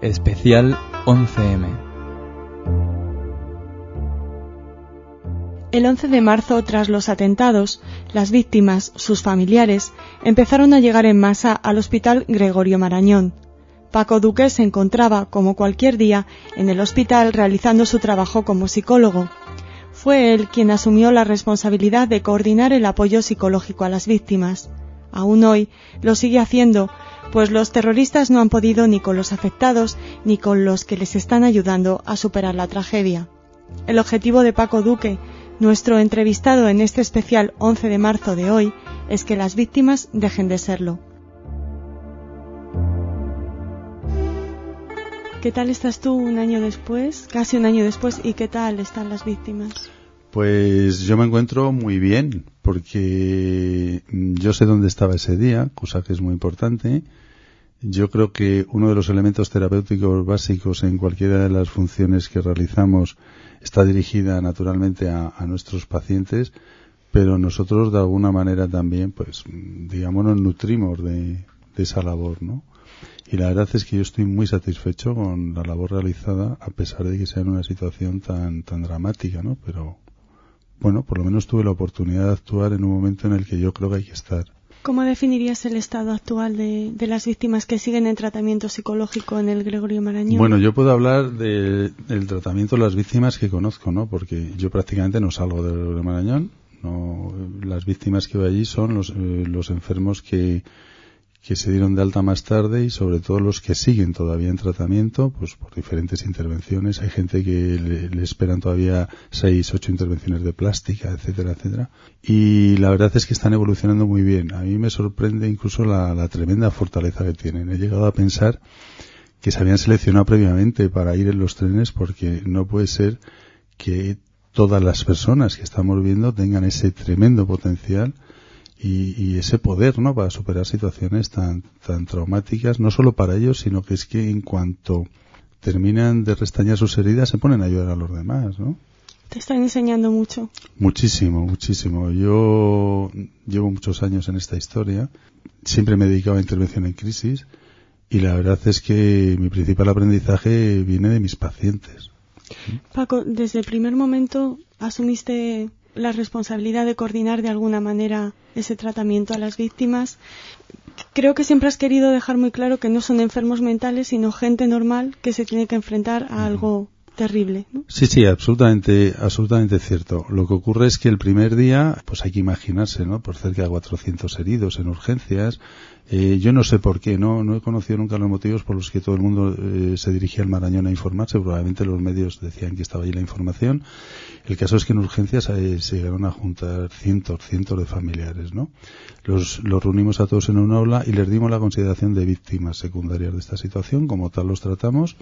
Especial 11M. El 11 de marzo, tras los atentados, las víctimas, sus familiares, empezaron a llegar en masa al Hospital Gregorio Marañón. Paco Duque se encontraba, como cualquier día, en el hospital realizando su trabajo como psicólogo. Fue él quien asumió la responsabilidad de coordinar el apoyo psicológico a las víctimas. Aún hoy lo sigue haciendo, pues los terroristas no han podido ni con los afectados ni con los que les están ayudando a superar la tragedia. El objetivo de Paco Duque, nuestro entrevistado en este especial 11 de marzo de hoy, es que las víctimas dejen de serlo. ¿Qué tal estás tú un año después, casi un año después, y qué tal están las víctimas? Pues yo me encuentro muy bien, porque yo sé dónde estaba ese día, cosa que es muy importante. Yo creo que uno de los elementos terapéuticos básicos en cualquiera de las funciones que realizamos está dirigida naturalmente a nuestros pacientes, pero nosotros de alguna manera también, pues, digamos, nos nutrimos de esa labor, ¿no? Y la verdad es que yo estoy muy satisfecho con la labor realizada, a pesar de que sea en una situación tan dramática, ¿no? Pero, bueno, por lo menos tuve la oportunidad de actuar en un momento en el que yo creo que hay que estar. ¿Cómo definirías el estado actual de las víctimas que siguen en tratamiento psicológico en el Gregorio Marañón? Bueno, yo puedo hablar del tratamiento de las víctimas que conozco, ¿no? Porque yo prácticamente no salgo del Gregorio Marañón. No, las víctimas que veo allí son los enfermos que se dieron de alta más tarde y sobre todo los que siguen todavía en tratamiento, pues por diferentes intervenciones. Hay gente que le esperan todavía 6, 8 intervenciones de plástica, etcétera, etcétera. Y la verdad es que están evolucionando muy bien. A mí me sorprende incluso la tremenda fortaleza que tienen. He llegado a pensar que se habían seleccionado previamente para ir en los trenes, porque no puede ser que todas las personas que estamos viendo tengan ese tremendo potencial y ese poder, ¿no?, para superar situaciones tan traumáticas, no solo para ellos, sino que es que en cuanto terminan de restañar sus heridas se ponen a ayudar a los demás, ¿no? Te están enseñando mucho. Muchísimo. Yo llevo muchos años en esta historia, siempre me he dedicado a intervención en crisis y la verdad es que mi principal aprendizaje viene de mis pacientes. Paco, desde el primer momento asumiste la responsabilidad de coordinar de alguna manera ese tratamiento a las víctimas. Creo que siempre has querido dejar muy claro que no son enfermos mentales, sino gente normal que se tiene que enfrentar a algo terrible, ¿no? Sí, absolutamente cierto. Lo que ocurre es que el primer día, pues hay que imaginarse, ¿no?, por cerca de 400 heridos en urgencias. Yo no sé por qué, no he conocido nunca los motivos por los que todo el mundo se dirigía al Marañón a informarse. Probablemente los medios decían que estaba allí la información. El caso es que en urgencias se llegaron a juntar cientos de familiares, ¿no? Los reunimos a todos en un aula y les dimos la consideración de víctimas secundarias de esta situación. Como tal los tratamos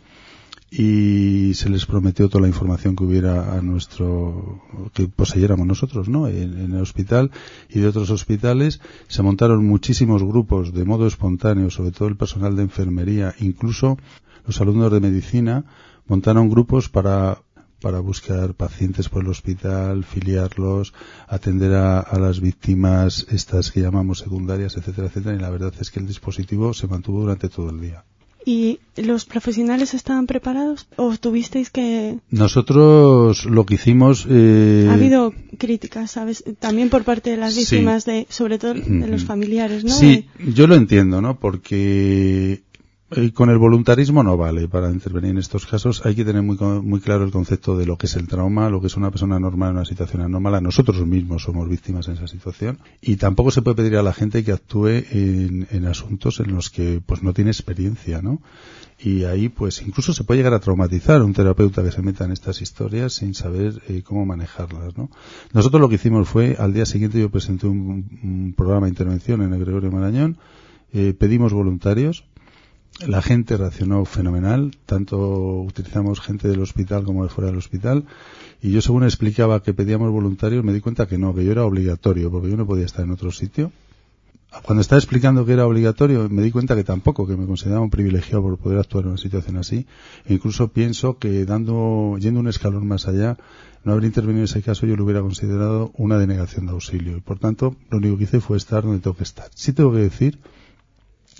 y se les prometió toda la información que hubiera que poseyéramos nosotros, ¿no?, en el hospital y de otros hospitales. Se montaron muchísimos grupos de modo espontáneo, sobre todo el personal de enfermería, incluso los alumnos de medicina montaron grupos para buscar pacientes por el hospital, filiarlos, atender a las víctimas estas que llamamos secundarias, etcétera, etcétera, y la verdad es que el dispositivo se mantuvo durante todo el día. ¿Y los profesionales estaban preparados o tuvisteis que...? Nosotros lo que hicimos... Ha habido críticas, ¿sabes? También por parte de las víctimas, sí, sobre todo de los familiares, ¿no? Sí, yo lo entiendo, ¿no? Porque con el voluntarismo no vale para intervenir en estos casos. Hay que tener muy claro el concepto de lo que es el trauma, lo que es una persona normal en una situación anómala. Nosotros mismos somos víctimas en esa situación y tampoco se puede pedir a la gente que actúe en asuntos en los que pues no tiene experiencia, ¿no? Y ahí pues incluso se puede llegar a traumatizar a un terapeuta que se meta en estas historias sin saber cómo manejarlas, ¿no? Nosotros lo que hicimos fue, al día siguiente yo presenté un programa de intervención en el Gregorio Marañón, pedimos voluntarios. La gente reaccionó fenomenal, tanto utilizamos gente del hospital como de fuera del hospital, y yo según explicaba que pedíamos voluntarios me di cuenta que no, que yo era obligatorio, porque yo no podía estar en otro sitio. Cuando estaba explicando que era obligatorio me di cuenta que tampoco, que me consideraba un privilegiado por poder actuar en una situación así, e incluso pienso que yendo un escalón más allá, no haber intervenido en ese caso yo lo hubiera considerado una denegación de auxilio, y por tanto lo único que hice fue estar donde tengo que estar. Sí tengo que decir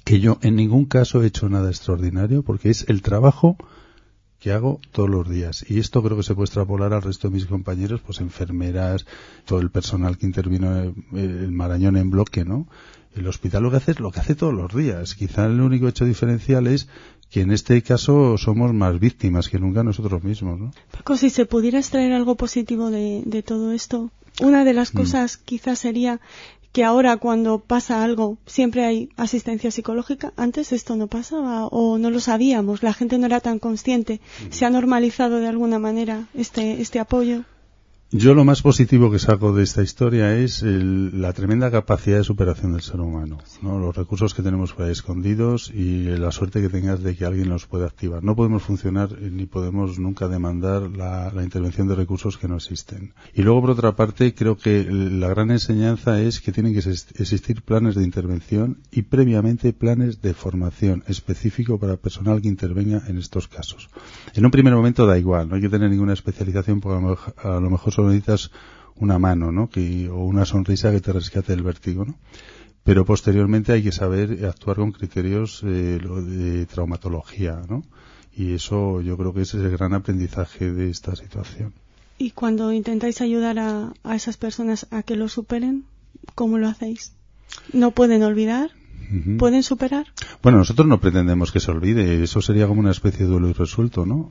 que yo en ningún caso he hecho nada extraordinario, porque es el trabajo que hago todos los días. Y esto creo que se puede extrapolar al resto de mis compañeros, pues enfermeras, todo el personal que intervino en el Marañón en bloque, ¿no? El hospital lo que hace es lo que hace todos los días. Quizá el único hecho diferencial es que en este caso somos más víctimas que nunca nosotros mismos, ¿no? Paco, si se pudiera extraer algo positivo de todo esto, una de las cosas quizás sería que ahora cuando pasa algo siempre hay asistencia psicológica. Antes esto no pasaba o no lo sabíamos, la gente no era tan consciente. ¿Se ha normalizado de alguna manera este apoyo? Yo lo más positivo que saco de esta historia es la tremenda capacidad de superación del ser humano, ¿no? Los recursos que tenemos por ahí escondidos y la suerte que tengas de que alguien los pueda activar. No podemos funcionar ni podemos nunca demandar la intervención de recursos que no existen. Y luego, por otra parte, creo que la gran enseñanza es que tienen que existir planes de intervención y previamente planes de formación específico para el personal que intervenga en estos casos. En un primer momento da igual, no hay que tener ninguna especialización porque a lo mejor solo necesitas una mano, ¿no? O una sonrisa que te rescate del vértigo, ¿no? Pero posteriormente hay que saber actuar con criterios de traumatología, ¿no? Y eso yo creo que ese es el gran aprendizaje de esta situación. Y cuando intentáis ayudar a esas personas a que lo superen, ¿cómo lo hacéis? ¿No pueden olvidar? ¿Pueden superar? Bueno, nosotros no pretendemos que se olvide, eso sería como una especie de duelo irresuelto, ¿no?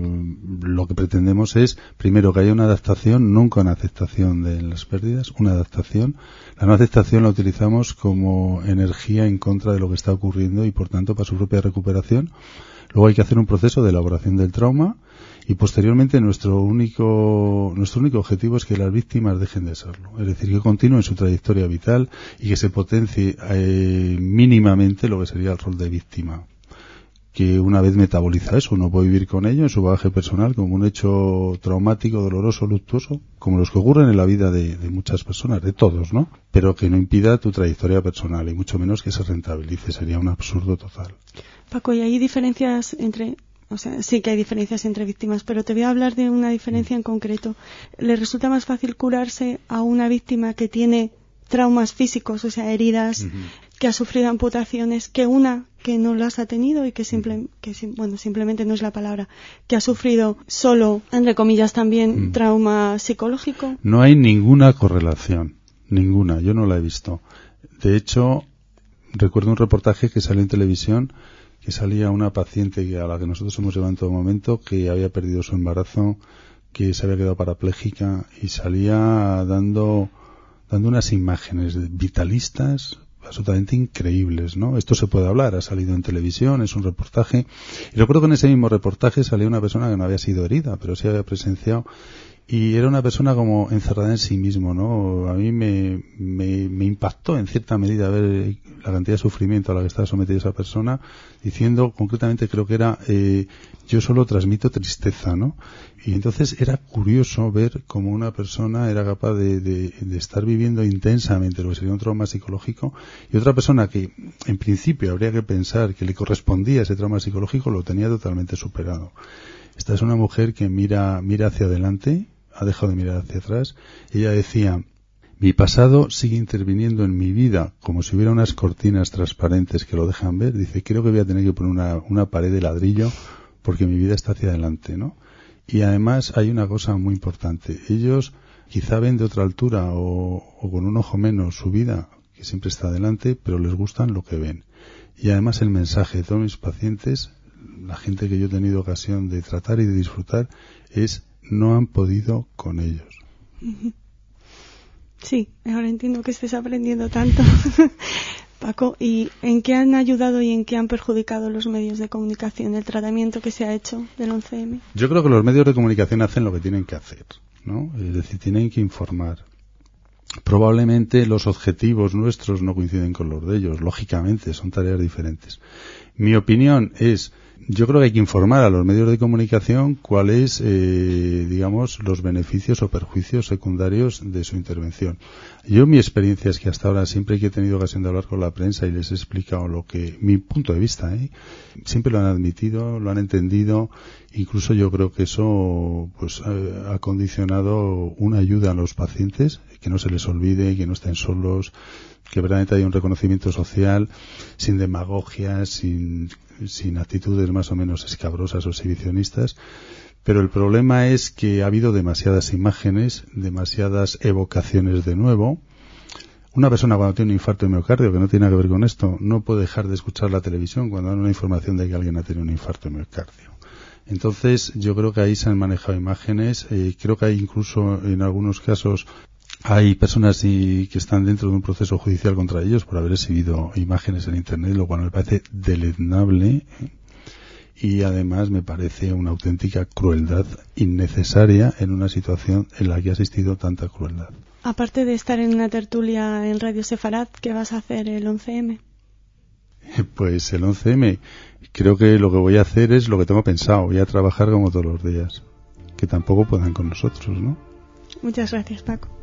Lo que pretendemos es, primero, que haya una adaptación, nunca una aceptación de las pérdidas, una adaptación. La no aceptación la utilizamos como energía en contra de lo que está ocurriendo y, por tanto, para su propia recuperación. Luego hay que hacer un proceso de elaboración del trauma y posteriormente nuestro único objetivo es que las víctimas dejen de serlo. Es decir, que continúen su trayectoria vital y que se potencie mínimamente lo que sería el rol de víctima. Que una vez metaboliza eso, uno puede vivir con ello en su bagaje personal como un hecho traumático, doloroso, luctuoso, como los que ocurren en la vida de muchas personas, de todos, ¿no? Pero que no impida tu trayectoria personal y mucho menos que se rentabilice, sería un absurdo total. Paco, ¿y hay diferencias sí que hay diferencias entre víctimas, pero te voy a hablar de una diferencia en concreto? ¿Le resulta más fácil curarse a una víctima que tiene traumas físicos, o sea, heridas, que ha sufrido amputaciones, que una que no las ha tenido y que simplemente no es la palabra, que ha sufrido solo, entre comillas, también trauma psicológico? No hay ninguna correlación, ninguna, yo no la he visto. De hecho, recuerdo un reportaje que salió en televisión, que salía una paciente a la que nosotros hemos llevado en todo momento, que había perdido su embarazo, que se había quedado parapléjica y salía dando unas imágenes vitalistas absolutamente increíbles, ¿no? Esto se puede hablar, ha salido en televisión, es un reportaje. Y recuerdo que en ese mismo reportaje salía una persona que no había sido herida, pero sí había presenciado. Y era una persona como encerrada en sí mismo, ¿no? A mí me impactó en cierta medida ver la cantidad de sufrimiento a la que estaba sometida esa persona, diciendo concretamente, creo que era, yo solo transmito tristeza, ¿no? Y entonces era curioso ver cómo una persona era capaz de estar viviendo intensamente lo que sería un trauma psicológico, y otra persona que en principio habría que pensar que le correspondía ese trauma psicológico lo tenía totalmente superado. Esta es una mujer que mira hacia adelante, ha dejado de mirar hacia atrás. Ella decía: mi pasado sigue interviniendo en mi vida como si hubiera unas cortinas transparentes que lo dejan ver. Dice, creo que voy a tener que poner una pared de ladrillo porque mi vida está hacia adelante, ¿no? Y además hay una cosa muy importante. Ellos quizá ven de otra altura o con un ojo menos su vida, que siempre está adelante, pero les gustan lo que ven. Y además el mensaje de todos mis pacientes, la gente que yo he tenido ocasión de tratar y de disfrutar, es: no han podido con ellos. Sí, ahora entiendo que estés aprendiendo tanto. Paco, ¿y en qué han ayudado y en qué han perjudicado los medios de comunicación el tratamiento que se ha hecho del 11M? Yo creo que los medios de comunicación hacen lo que tienen que hacer, ¿no? Es decir, tienen que informar. Probablemente los objetivos nuestros no coinciden con los de ellos, lógicamente, son tareas diferentes. Mi opinión es: yo creo que hay que informar a los medios de comunicación cuáles, los beneficios o perjuicios secundarios de su intervención. Yo, mi experiencia es que hasta ahora, siempre que he tenido ocasión de hablar con la prensa y les he explicado mi punto de vista, siempre lo han admitido, lo han entendido. Incluso yo creo que eso ha condicionado una ayuda a los pacientes, que no se les olvide, que no estén solos, que verdaderamente haya un reconocimiento social sin demagogia, sin actitudes más o menos escabrosas o exhibicionistas. Pero el problema es que ha habido demasiadas imágenes, demasiadas evocaciones de nuevo. Una persona cuando tiene un infarto de miocardio, que no tiene nada que ver con esto, no puede dejar de escuchar la televisión cuando hay una información de que alguien ha tenido un infarto de miocardio. Entonces, yo creo que ahí se han manejado imágenes. Creo que hay incluso, en algunos casos, hay personas que están dentro de un proceso judicial contra ellos por haber exhibido imágenes en Internet, lo cual me parece deleznable. Y además me parece una auténtica crueldad innecesaria en una situación en la que ha existido tanta crueldad. Aparte de estar en una tertulia en Radio Sefarad, ¿qué vas a hacer el 11M? Pues el 11M, creo que lo que voy a hacer es lo que tengo pensado. Voy a trabajar como todos los días. Que tampoco puedan con nosotros, ¿no? Muchas gracias, Paco.